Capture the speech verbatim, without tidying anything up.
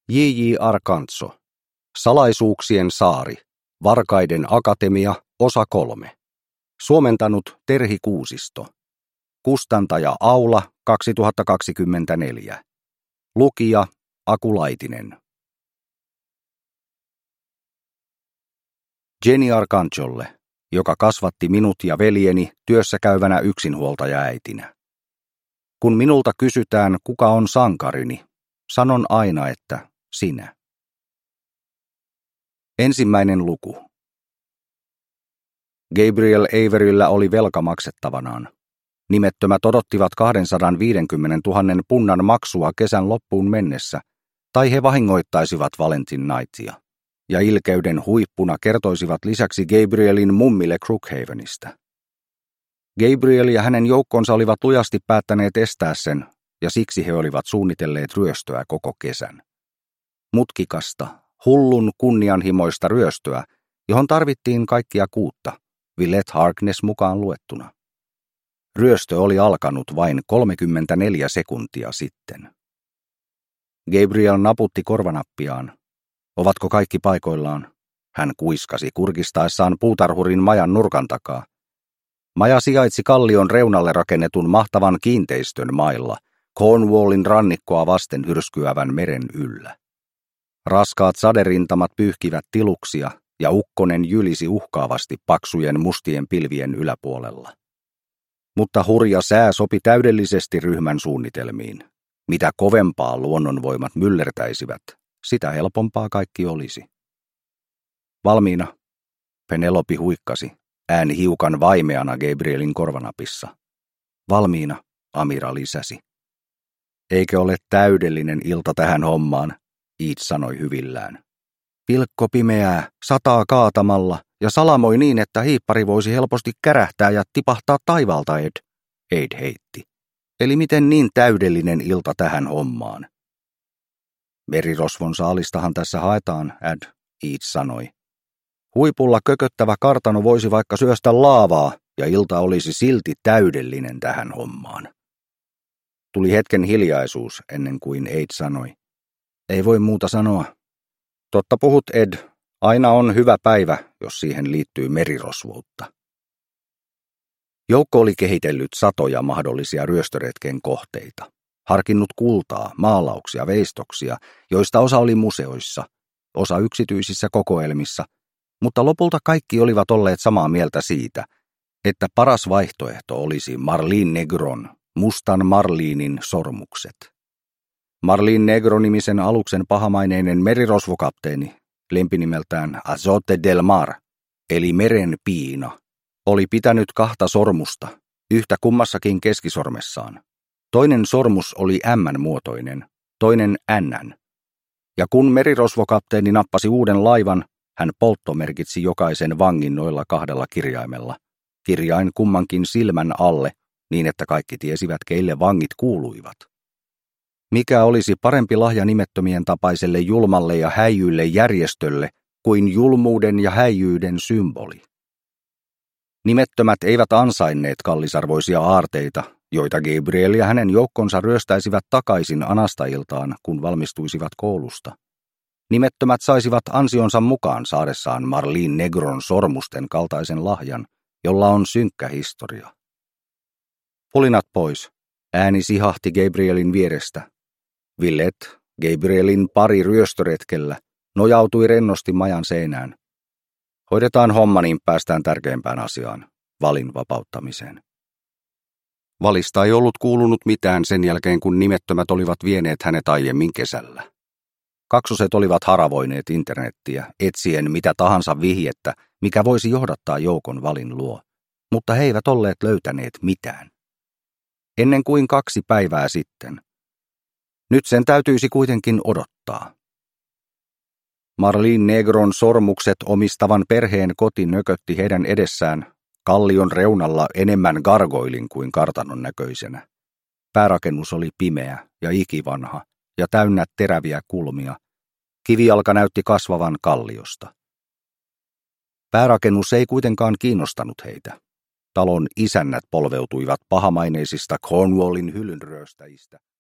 J J Arcantso. Salaisuuksien saari. Varkaiden akatemia, osa kolme. Suomentanut Terhi Kuusisto. Kustantaja Aula kaksituhattakaksikymmentäneljä. Lukija Aku Laitinen. Jenny Arcantsolle, joka kasvatti minut ja veljeni työssä käyvänä yksinhuoltajaäitinä. Kun minulta kysytään, kuka on sankarini, sanon aina, että sinä. Ensimmäinen luku. Gabriel Averyllä oli velka maksettavanaan. Nimettömät odottivat kaksisataaviisikymmentätuhatta punnan maksua kesän loppuun mennessä, tai he vahingoittaisivat Valentine Knightia, ja ilkeyden huippuna kertoisivat lisäksi Gabrielin mummille Crookhavenista. Gabriel ja hänen joukkonsa olivat lujasti päättäneet estää sen, ja siksi he olivat suunnitelleet ryöstöä koko kesän. Mutkikasta, hullun kunnianhimoista ryöstöä, johon tarvittiin kaikkia kuutta, Willett Harkness mukaan luettuna. Ryöstö oli alkanut vain kolmekymmentäneljä sekuntia sitten. Gabriel naputti korvanappiaan. Ovatko kaikki paikoillaan? Hän kuiskasi kurkistaessaan puutarhurin majan nurkan takaa. Maja sijaitsi kallion reunalle rakennetun mahtavan kiinteistön mailla, Cornwallin rannikkoa vasten hyrskyävän meren yllä. Raskaat saderintamat pyyhkivät tiluksia, ja ukkonen jylisi uhkaavasti paksujen mustien pilvien yläpuolella. Mutta hurja sää sopi täydellisesti ryhmän suunnitelmiin. Mitä kovempaa luonnonvoimat myllertäisivät, sitä helpompaa kaikki olisi. Valmiina, Penelope huikkasi, ääni hiukan vaimeana Gabrielin korvanapissa. Valmiina, Amira lisäsi. Eikö ole täydellinen ilta tähän hommaan, Eid sanoi hyvillään. Pilkko pimeää, sataa kaatamalla ja salamoi niin, että hiippari voisi helposti kärähtää ja tipahtaa taivaalta, Ed, Eid heitti. Eli miten niin täydellinen ilta tähän hommaan? Merirosvon saalistahan tässä haetaan, Ed, Eid sanoi. Huipulla kököttävä kartano voisi vaikka syöstä laavaa, ja ilta olisi silti täydellinen tähän hommaan. Tuli hetken hiljaisuus ennen kuin Eid sanoi. Ei voi muuta sanoa. Totta puhut, Ed. Aina on hyvä päivä, jos siihen liittyy merirosvoutta. Joukko oli kehitellyt satoja mahdollisia ryöstöretken kohteita. Harkinnut kultaa, maalauksia, veistoksia, joista osa oli museoissa, osa yksityisissä kokoelmissa, mutta lopulta kaikki olivat olleet samaa mieltä siitä, että paras vaihtoehto olisi Marlene Negron, mustan Marlinin sormukset. Marlene Negro-nimisen aluksen pahamaineinen merirosvokapteeni, lempinimeltään Azote del Mar, eli meren piina, oli pitänyt kahta sormusta, yhtä kummassakin keskisormessaan. Toinen sormus oli M-muotoinen, toinen N. Ja kun merirosvokapteeni nappasi uuden laivan, hän polttomerkitsi jokaisen vangin noilla kahdella kirjaimella, kirjain kummankin silmän alle, niin että kaikki tiesivät, keille vangit kuuluivat. Mikä olisi parempi lahja nimettömien tapaiselle julmalle ja häijylle järjestölle kuin julmuuden ja häijyyden symboli? Nimettömät eivät ansainneet kallisarvoisia aarteita, joita Gabriel ja hänen joukkonsa ryöstäisivät takaisin Anastailtaan, kun valmistuisivat koulusta. Nimettömät saisivat ansionsa mukaan saadessaan Marlene Negron sormusten kaltaisen lahjan, jolla on synkkä historia. Pulinat pois. Ääni sihahti Gabrielin vierestä. Willett, Gabrielin pari ryöstöretkellä, nojautui rennosti majan seinään. Hoidetaan homma, niin päästään tärkeimpään asiaan, Valin vapauttamiseen. Valista ei ollut kuulunut mitään sen jälkeen, kun nimettömät olivat vieneet hänet aiemmin kesällä. Kaksoset olivat haravoineet internettiä, etsien mitä tahansa vihjettä, mikä voisi johdattaa joukon Valin luo, mutta he eivät olleet löytäneet mitään. Ennen kuin kaksi päivää sitten. Nyt sen täytyisi kuitenkin odottaa. Marlene Negron sormukset omistavan perheen koti nökötti heidän edessään kallion reunalla enemmän gargoilin kuin kartanon näköisenä. Päärakennus oli pimeä ja ikivanha ja täynnä teräviä kulmia. Kivijalka näytti kasvavan kalliosta. Päärakennus ei kuitenkaan kiinnostanut heitä. Talon isännät polveutuivat pahamaineisista Cornwallin hylynryöstäjistä.